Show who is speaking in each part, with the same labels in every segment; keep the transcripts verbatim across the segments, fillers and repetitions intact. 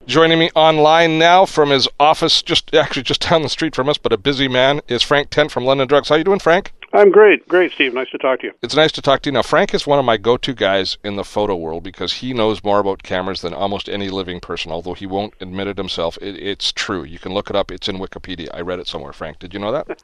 Speaker 1: Joining me online now from his office, just actually just down the street from us, but a busy man, is Frank Tent from London Drugs. How you doing, Frank?
Speaker 2: I'm great. Great, Steve. Nice to talk to you.
Speaker 1: It's nice to talk to you. Now, Frank is one of my go-to guys in the photo world because he knows more about cameras than almost any living person, although he won't admit it himself. It, it's true. You can look it up. It's in Wikipedia. I read it somewhere, Frank. Did you know that?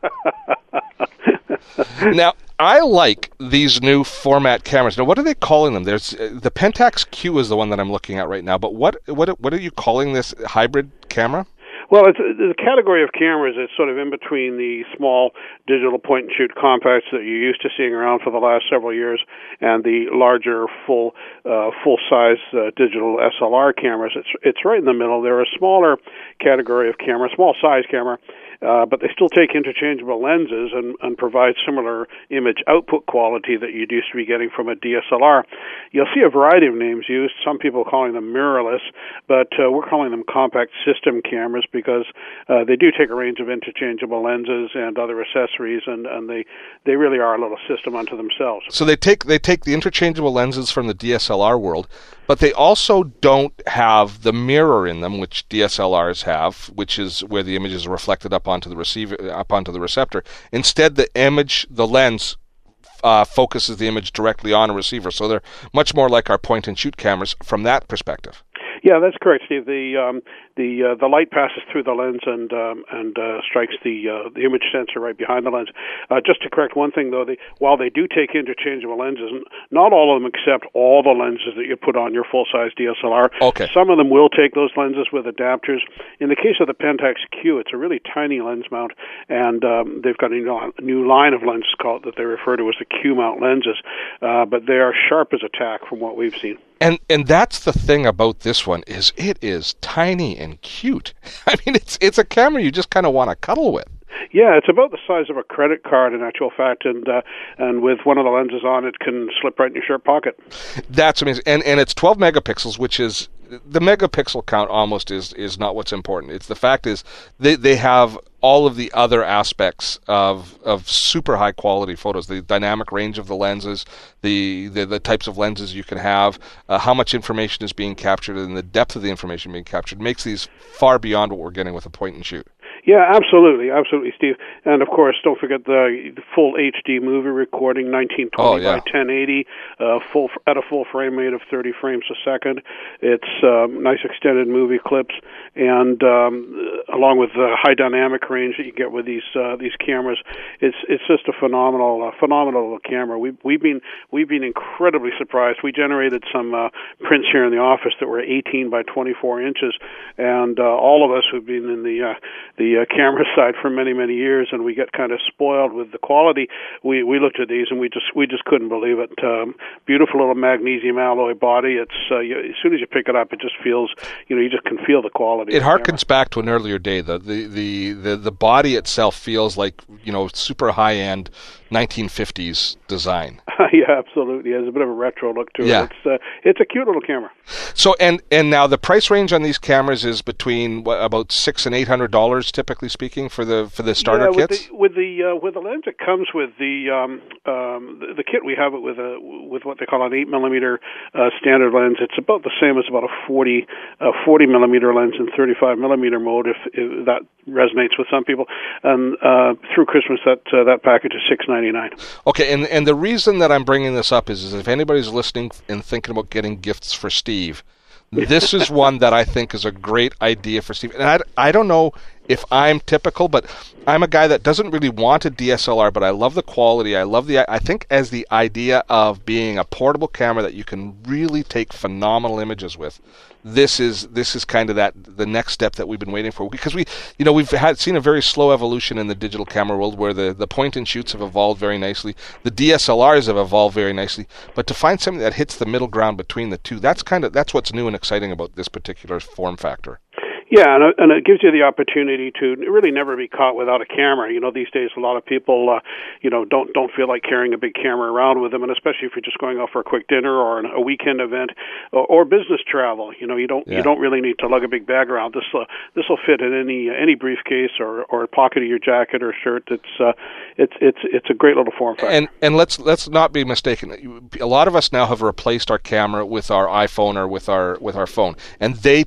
Speaker 1: Now, I like these new format cameras. Now, what are they calling them? There's uh, the Pentax Q is the one that I'm looking at right now, but what what what are you calling this hybrid camera?
Speaker 2: Well, it's a, a category of cameras that's sort of in between the small digital point-and-shoot compacts that you're used to seeing around for the last several years and the larger full uh, full-size uh, digital S L R cameras. It's it's right in the middle. They're a smaller category of camera, small-size camera, uh, but they still take interchangeable lenses and, and provide similar image output quality that you'd used to be getting from a D S L R. You'll see a variety of names used. Some people calling them mirrorless, but uh, we're calling them compact system cameras because uh, they do take a range of interchangeable lenses and other accessories, and, and they, they really are a little system unto themselves.
Speaker 1: So they take they take the interchangeable lenses from the D S L R world, but they also don't have the mirror in them, which D S L Rs have, which is where the image is reflected up onto the receiver, up onto the receptor. Instead, the image, the lens, uh, focuses the image directly on a receiver. So they're much more like our point-and-shoot cameras from that perspective.
Speaker 2: Yeah, that's correct, Steve. The um, the uh, the light passes through the lens and um, and uh, strikes the uh, the image sensor right behind the lens. Uh, just to correct one thing, though, they, while they do take interchangeable lenses, not all of them accept all the lenses that you put on your full-size D S L R.
Speaker 1: Okay.
Speaker 2: Some of them will take those lenses with adapters. In the case of the Pentax Q, it's a really tiny lens mount, and um, they've got a new line of lenses called that they refer to as the Q-mount lenses, uh, but they are sharp as a tack from what we've seen.
Speaker 1: And and that's the thing about this one is it is tiny and cute. I mean, it's it's a camera you just kind of want to cuddle with.
Speaker 2: Yeah, it's about the size of a credit card in actual fact, and uh, and with one of the lenses on, it can slip right in your shirt pocket.
Speaker 1: That's amazing, and and it's twelve megapixels, which is the megapixel count almost is is not what's important. It's the fact is they they have all of the other aspects of of super high quality photos, the dynamic range of the lenses, the the, the types of lenses you can have, uh, how much information is being captured, and the depth of the information being captured makes these far beyond what we're getting with a point and shoot.
Speaker 2: Yeah, absolutely, absolutely, Steve. And of course, don't forget the full H D movie recording, nineteen twenty oh, yeah. by ten eighty, uh, full at a full frame rate of thirty frames a second. It's um, nice extended movie clips, and um, along with the high dynamic range that you get with these uh, these cameras, it's it's just a phenomenal uh, phenomenal little camera. We we've been we've been incredibly surprised. We generated some uh, prints here in the office that were eighteen by twenty-four inches, and uh, all of us who've been in the uh, the uh, camera side for many many years, and we get kind of spoiled with the quality. We we looked at these and we just we just couldn't believe it. Um, beautiful little magnesium alloy body. It's uh, you, as soon as you pick it up, it just feels you know you just can feel the quality.
Speaker 1: It harkens back to an earlier day. The the the the, the body itself feels like you know super high end nineteen fifties design.
Speaker 2: Yeah, absolutely. It has a bit of a retro look to it.
Speaker 1: Yeah.
Speaker 2: It's uh, it's a cute little camera.
Speaker 1: So and and now the price range on these cameras is between what, about six and eight hundred dollars, typically speaking, for the for the starter
Speaker 2: yeah, with
Speaker 1: kits.
Speaker 2: The, with the uh, with the lens, it comes with the um, um, the, the kit. We have it with a with what they call an eight millimeter uh, standard lens. It's about the same as about a forty uh, forty millimeter lens in thirty-five millimeter mode. If, if that resonates with some people, and uh, through Christmas that uh, that package is six ninety-nine.
Speaker 1: Okay, and and the reason that I'm bringing this up is, is if anybody's listening and thinking about getting gifts for Steve, this is one that I think is a great idea for Steve. And I, I don't know if I'm typical, but I'm a guy that doesn't really want a D S L R, but I love the quality. I love the, I think as the idea of being a portable camera that you can really take phenomenal images with, this is this is kind of that the next step that we've been waiting for, because we you know we've had seen a very slow evolution in the digital camera world where the, the point and shoots have evolved very nicely, the D S L Rs have evolved very nicely, but to find something that hits the middle ground between the two, that's kind of that's what's new and exciting about this particular form factor.
Speaker 2: Yeah, and, and it gives you the opportunity to really never be caught without a camera. You know, these days a lot of people, uh, you know, don't don't feel like carrying a big camera around with them, and especially if you're just going out for a quick dinner or an, a weekend event or, or business travel. You know, you don't yeah. you don't really need to lug a big bag around. This uh, this will fit in any any briefcase or, or pocket of your jacket or shirt. It's uh, it's it's it's a great little form factor.
Speaker 1: And and let's let's not be mistaken. A lot of us now have replaced our camera with our iPhone or with our with our phone, and they take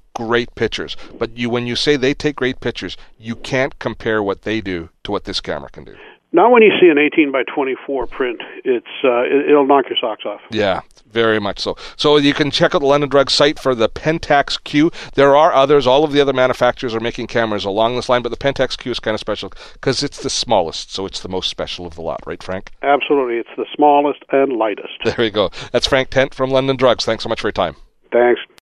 Speaker 1: great pictures. But you, when you say they take great pictures, you can't compare what they do to what this camera can do.
Speaker 2: Now, when you see an eighteen by twenty-four print, it's uh, it, it'll knock your socks off.
Speaker 1: Yeah, very much so. So you can check out the London Drugs site for the Pentax Q. There are others. All of the other manufacturers are making cameras along this line, but the Pentax Q is kind of special because it's the smallest, so it's the most special of the lot, right, Frank?
Speaker 2: Absolutely. It's the smallest and lightest.
Speaker 1: There we go. That's Frank Tent from London Drugs. Thanks so much for your time.
Speaker 2: Thanks.